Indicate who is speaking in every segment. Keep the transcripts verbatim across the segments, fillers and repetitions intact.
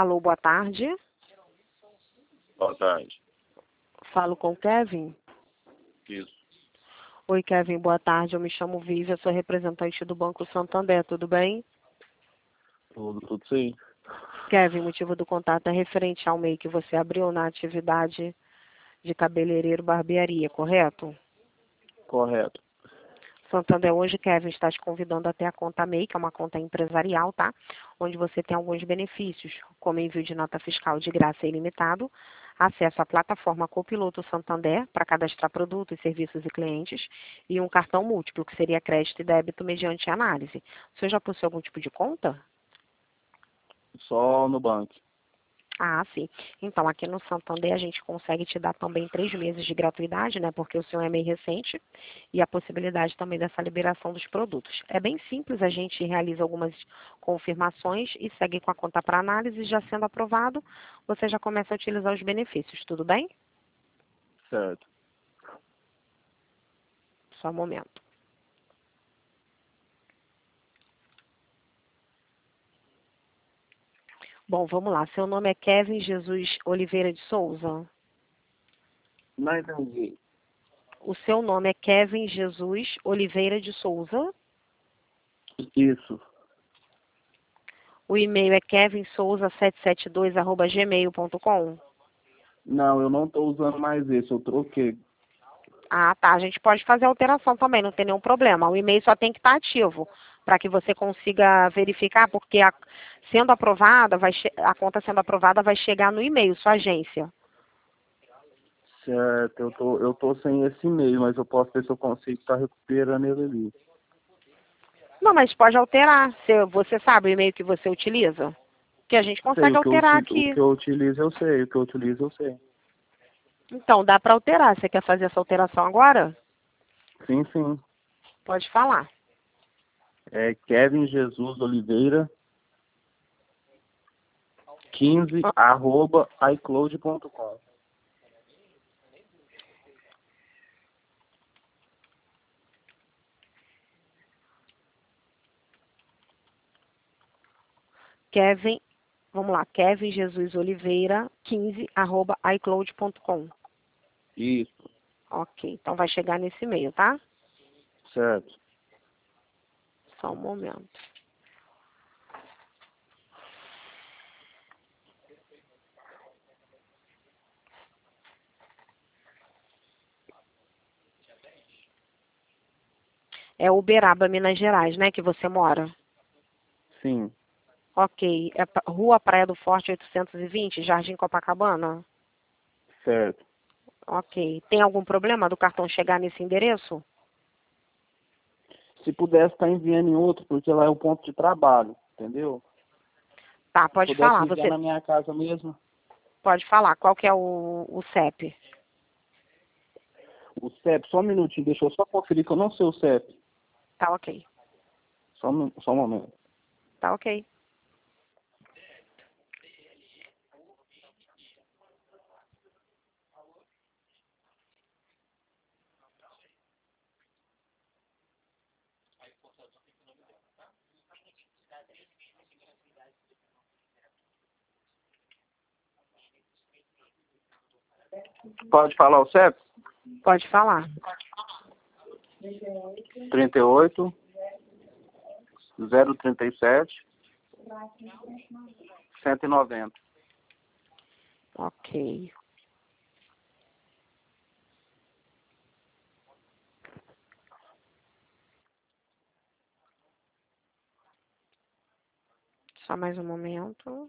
Speaker 1: Alô, boa tarde.
Speaker 2: Boa tarde.
Speaker 1: Falo com o Kevin.
Speaker 2: Isso.
Speaker 1: Oi, Kevin, boa tarde. Eu me chamo Vivian, sou representante do Banco Santander, tudo bem?
Speaker 2: Tudo, tudo sim.
Speaker 1: Kevin, o motivo do contato é referente ao M E I que você abriu na atividade de cabeleireiro barbearia, correto?
Speaker 2: Correto.
Speaker 1: Santander hoje, Kevin, está te convidando até a conta M E I, que é uma conta empresarial, tá? Onde você tem alguns benefícios, como envio de nota fiscal de graça ilimitado, acesso à plataforma Copiloto Santander para cadastrar produtos, serviços e clientes, e um cartão múltiplo, que seria crédito e débito mediante análise. Você já possui algum tipo de conta?
Speaker 2: Só no banco.
Speaker 1: Ah, sim. Então, aqui no Santander a gente consegue te dar também três meses de gratuidade, né? Porque o seu é meio recente e a possibilidade também dessa liberação dos produtos. É bem simples, a gente realiza algumas confirmações e segue com a conta para análise. Já sendo aprovado, você já começa a utilizar os benefícios, tudo bem?
Speaker 2: Certo.
Speaker 1: Só um momento. Bom, vamos lá. Seu nome é Kevin Jesus Oliveira de Souza?
Speaker 2: Não entendi.
Speaker 1: O seu nome é Kevin Jesus Oliveira de Souza?
Speaker 2: Isso.
Speaker 1: O e-mail é kevin souza sete sete dois arroba gmail ponto com?
Speaker 2: Não, eu não estou usando mais esse, eu troquei.
Speaker 1: Ah, tá. A gente pode fazer alteração também, não tem nenhum problema. O e-mail só tem que estar ativo para que você consiga verificar, porque a, sendo aprovada, vai che- a conta sendo aprovada vai chegar no e-mail, sua agência.
Speaker 2: Certo, eu tô, eu tô sem esse e-mail, mas eu posso ver se eu consigo estar recuperando ele ali.
Speaker 1: Não, mas pode alterar. Se você sabe o e-mail que você utiliza? Que a gente
Speaker 2: Sei,
Speaker 1: consegue
Speaker 2: o que eu,
Speaker 1: alterar
Speaker 2: uti- o
Speaker 1: aqui.
Speaker 2: que eu utilizo eu sei, o que eu utilizo eu sei.
Speaker 1: Então, dá para alterar. Você quer fazer essa alteração agora?
Speaker 2: Sim, sim.
Speaker 1: Pode falar.
Speaker 2: É Kevin Jesus Oliveira, quinze,
Speaker 1: Ah,
Speaker 2: arroba iCloud ponto com.
Speaker 1: Kevin, vamos lá, Kevin Jesus Oliveira, quinze, arroba iCloud ponto com.
Speaker 2: Isso,
Speaker 1: Ok, então vai chegar nesse e-mail, tá?
Speaker 2: certo.
Speaker 1: Só um momento. É Uberaba, Minas Gerais, né, que você mora?
Speaker 2: Sim,
Speaker 1: Ok. É pa- Rua Praia do Forte oitocentos e vinte, Jardim Copacabana?
Speaker 2: certo.
Speaker 1: Ok. Tem algum problema do cartão chegar nesse endereço?
Speaker 2: Se pudesse estar enviando em outro, porque lá é o ponto de trabalho, entendeu?
Speaker 1: Tá,
Speaker 2: Se
Speaker 1: pode
Speaker 2: pudesse
Speaker 1: falar.
Speaker 2: enviar
Speaker 1: Você
Speaker 2: na minha casa mesmo,
Speaker 1: pode falar. Qual que é o, o C E P?
Speaker 2: o C E P, só um minutinho, deixa eu só conferir que eu não sei o C E P.
Speaker 1: Tá ok.
Speaker 2: Só, um- só um momento.
Speaker 1: Tá ok.
Speaker 2: Pode falar o C E P?
Speaker 1: Pode falar.
Speaker 2: trinta e oito, zero trinta e sete, cento e noventa.
Speaker 1: Ok. Só mais um momento.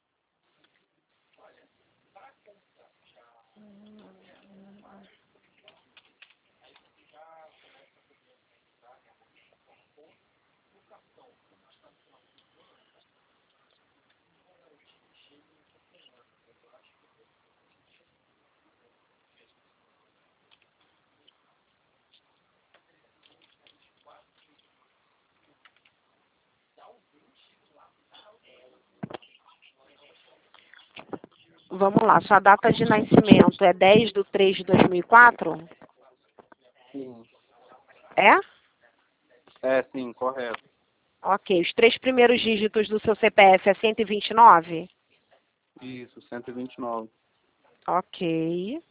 Speaker 1: Vamos lá. Sua data de nascimento é dez de três de dois mil e quatro?
Speaker 2: Sim.
Speaker 1: É?
Speaker 2: É, sim, correto.
Speaker 1: Ok. Os três primeiros dígitos do seu C P F é cento e vinte e nove?
Speaker 2: Isso, cento e vinte e nove.
Speaker 1: Ok.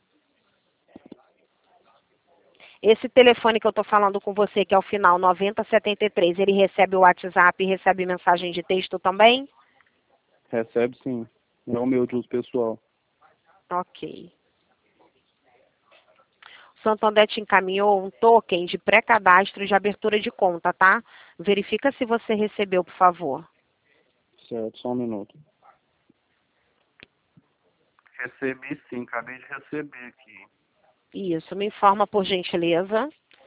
Speaker 1: Esse telefone que eu estou falando com você, que é o final noventa setenta e três, ele recebe o WhatsApp e recebe mensagem de texto também?
Speaker 2: Recebe sim. É o meu de uso pessoal.
Speaker 1: Ok. O Santander te encaminhou um token de pré-cadastro de abertura de conta, tá? Verifica se você recebeu, por favor.
Speaker 2: Certo, só um minuto. Recebi sim, acabei de receber aqui.
Speaker 1: Isso, me informa por gentileza.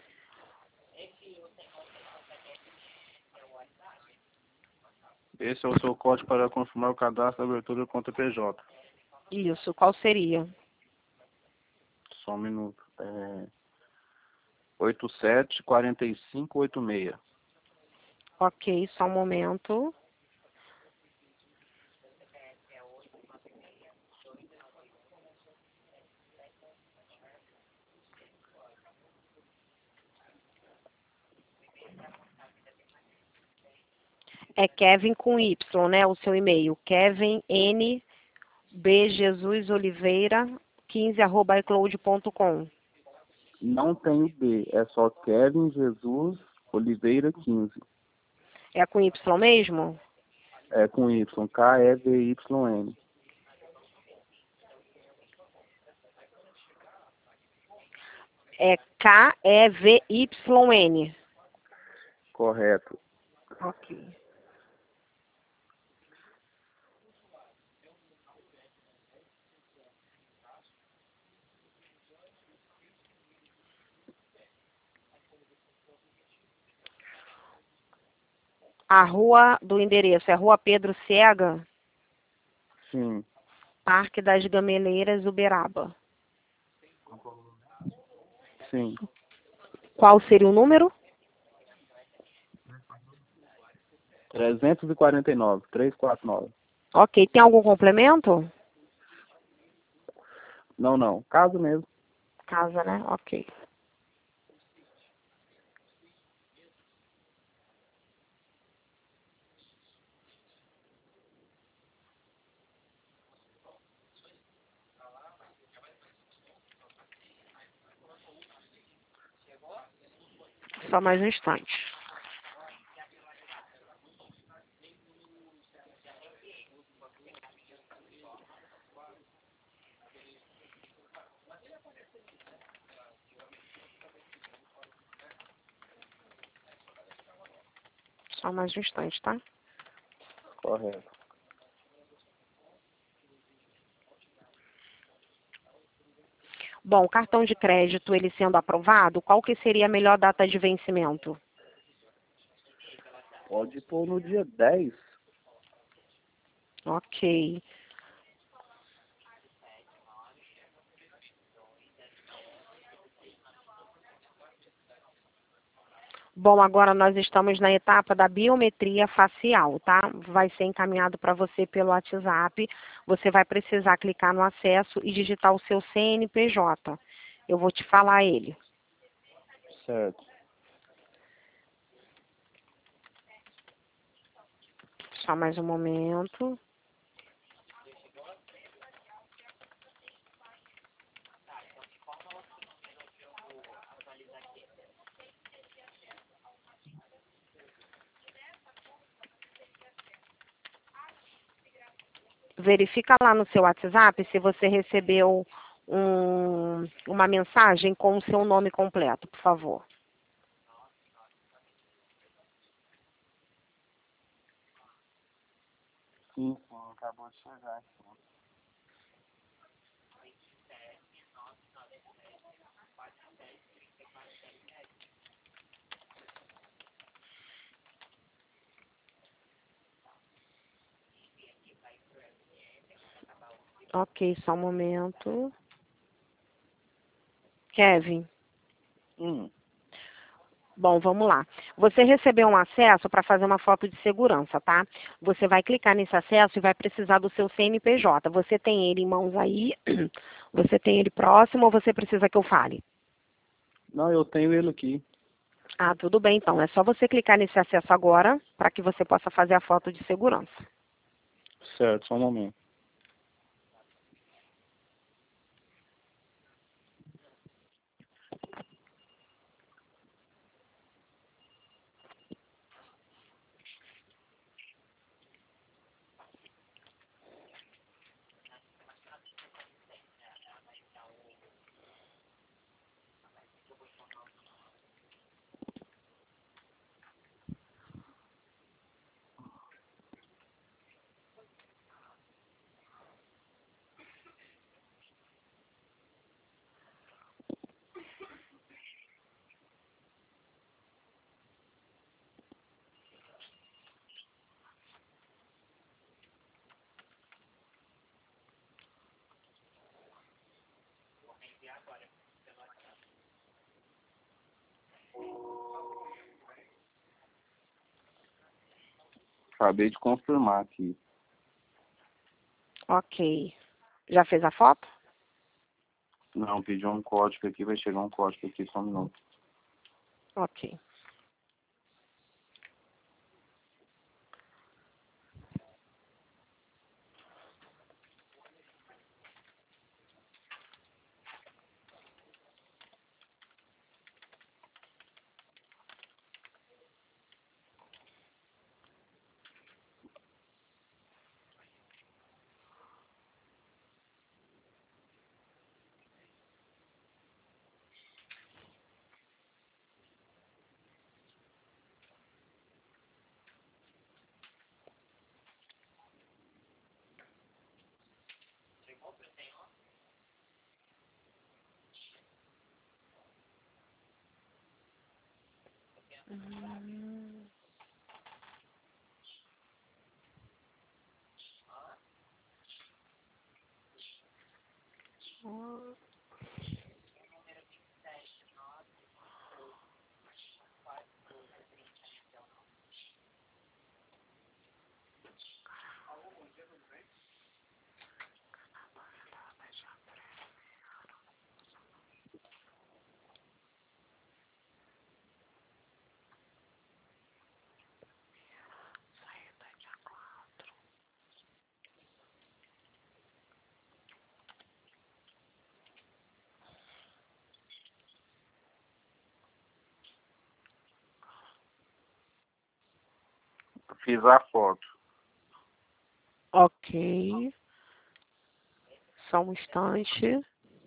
Speaker 2: Esse é o seu código para confirmar o cadastro da abertura da conta P J.
Speaker 1: Isso, qual seria?
Speaker 2: Só um minuto. É... oito sete quatro cinco oito seis.
Speaker 1: Ok, só um momento. É Kevin com Y, né? O seu e-mail. Kevin N B Jesus Oliveira quinze arroba icloud ponto com.
Speaker 2: Não tem o B, é só Kevin Jesus Oliveira quinze.
Speaker 1: É com Y mesmo?
Speaker 2: É com Y, K E V Y N.
Speaker 1: É K E V Y N.
Speaker 2: Correto.
Speaker 1: Ok. A rua do endereço é Rua Pedro Ciega,
Speaker 2: Sim.
Speaker 1: Parque das Gameleiras, Uberaba.
Speaker 2: Sim.
Speaker 1: Qual seria o número?
Speaker 2: trezentos e quarenta e nove, trezentos e quarenta e nove.
Speaker 1: Ok, tem algum complemento?
Speaker 2: Não, não. Caso mesmo.
Speaker 1: Casa, né? Ok. Só mais um instante. Só mais um instante, tá?
Speaker 2: Correto.
Speaker 1: Bom, o cartão de crédito, ele sendo aprovado, qual que seria a melhor data de vencimento?
Speaker 2: Pode pôr no dia dez.
Speaker 1: Ok. Bom, agora nós estamos na etapa da biometria facial, tá? Vai ser encaminhado para você pelo WhatsApp. Você vai precisar clicar no acesso e digitar o seu C N P J. Eu vou te falar ele.
Speaker 2: Certo.
Speaker 1: Só mais um momento. Verifica lá no seu WhatsApp se você recebeu um, uma mensagem com o seu nome completo, por favor.
Speaker 2: Sim, sim. Acabou de chegar.
Speaker 1: Ok, só um momento. Kevin.
Speaker 2: Hum.
Speaker 1: Bom, vamos lá. Você recebeu um acesso para fazer uma foto de segurança, tá? Você vai clicar nesse acesso e vai precisar do seu C N P J. Você tem ele em mãos aí? Você tem ele próximo ou você precisa que eu fale?
Speaker 2: Não, eu tenho ele aqui.
Speaker 1: Ah, tudo bem então. É só você clicar nesse acesso agora para que você possa fazer a foto de segurança.
Speaker 2: Certo, só um momento. Acabei de confirmar aqui.
Speaker 1: Ok. Já fez a foto?
Speaker 2: Não, pediu um código aqui, vai chegar um código aqui, só um minuto.
Speaker 1: Ok.
Speaker 2: Fiz a foto.
Speaker 1: Ok. Só um instante.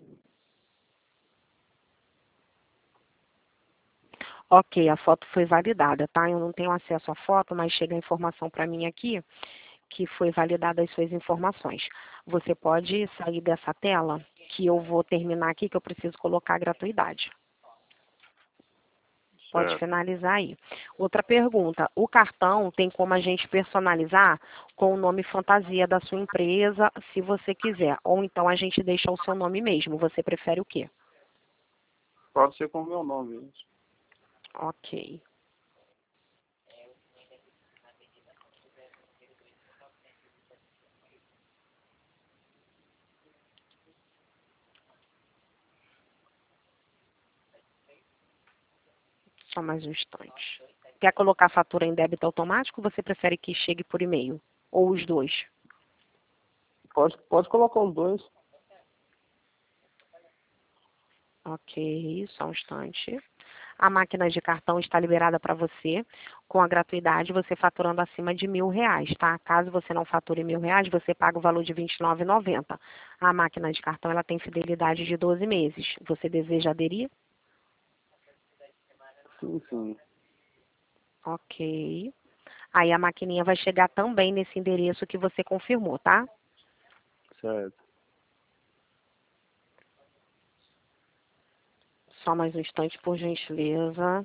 Speaker 1: Ok, a foto foi validada, tá? Eu não tenho acesso à foto, mas chega a informação para mim aqui que foi validada as suas informações. Você pode sair dessa tela, que eu vou terminar aqui, que eu preciso colocar a gratuidade. Pode
Speaker 2: Certo.
Speaker 1: finalizar aí. Outra pergunta, o cartão tem como a gente personalizar com o nome fantasia da sua empresa, se você quiser, ou então a gente deixa o seu nome mesmo, você prefere o quê?
Speaker 2: Pode ser com o meu nome mesmo.
Speaker 1: Ok. Só mais um instante. Quer colocar a fatura em débito automático ou você prefere que chegue por e-mail? Ou os dois?
Speaker 2: Pode, pode colocar os dois.
Speaker 1: Ok, só um instante. A máquina de cartão está liberada para você, com a gratuidade, você faturando acima de mil reais, tá? Caso você não fature mil reais, você paga o valor de vinte e nove reais e noventa centavos. A máquina de cartão ela tem fidelidade de doze meses. Você deseja aderir?
Speaker 2: Sim, sim.
Speaker 1: Ok. Aí a maquininha vai chegar também nesse endereço que você confirmou, tá?
Speaker 2: Certo.
Speaker 1: Só mais um instante, por gentileza.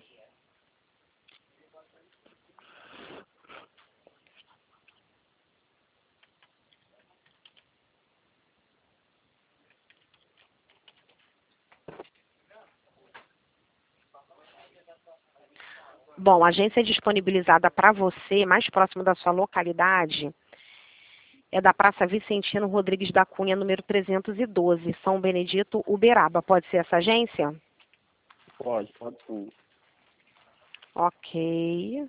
Speaker 1: Bom, a agência disponibilizada para você, mais próximo da sua localidade, é da Praça Vicentino Rodrigues da Cunha, número trezentos e doze, São Benedito, Uberaba. Pode ser essa agência?
Speaker 2: Pode, pode sim.
Speaker 1: Ok.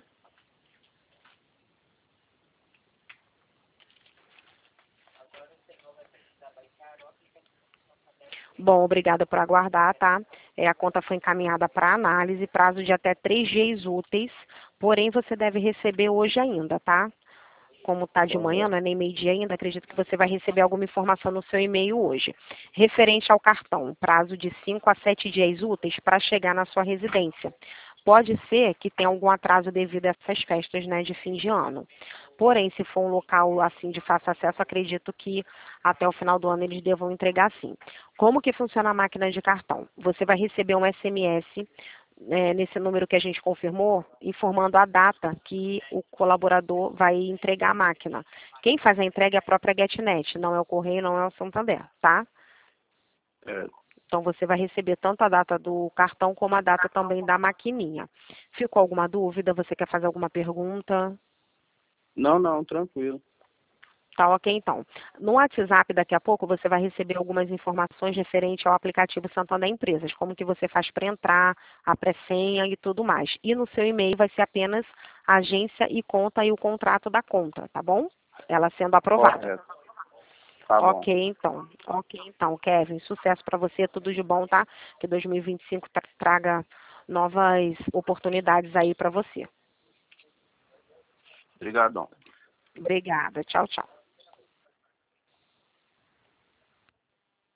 Speaker 1: Bom, obrigada por aguardar, tá? É, a conta foi encaminhada para análise, prazo de até três dias úteis, porém você deve receber hoje ainda, tá? Como está de manhã,
Speaker 2: Correto.
Speaker 1: não é nem meio-dia ainda, acredito que você vai receber alguma informação no seu e-mail hoje. Referente ao cartão, prazo de cinco a sete dias úteis para chegar na sua residência. Pode ser que tenha algum atraso devido a essas festas, né, de fim de ano. Porém, se for um local assim de fácil acesso, acredito que até o final do ano eles devam entregar sim. Como que funciona a máquina de cartão? Você vai receber um S M S é, nesse número que a gente confirmou, informando a data que o colaborador vai entregar a máquina. Quem faz a entrega é a própria GetNet, não é o Correio, não é o Santander, tá?
Speaker 2: Certo.
Speaker 1: Então você vai receber tanto a data do cartão como a data também da maquininha. Ficou alguma dúvida? Você quer fazer alguma pergunta?
Speaker 2: Não, não, tranquilo.
Speaker 1: Tá ok, então. No WhatsApp, daqui a pouco, você vai receber algumas informações referentes ao aplicativo Santander Empresas, como que você faz para entrar, a pré-senha e tudo mais. E no seu e-mail vai ser apenas a agência e conta e o contrato da conta, tá bom? Ela sendo aprovada.
Speaker 2: Correto. Tá bom.
Speaker 1: Ok, então. Ok, então, Kevin. Sucesso para você, tudo de bom, tá? Que dois mil e vinte e cinco tra- traga novas oportunidades aí para você.
Speaker 2: Obrigadão.
Speaker 1: Obrigada. Tchau, tchau.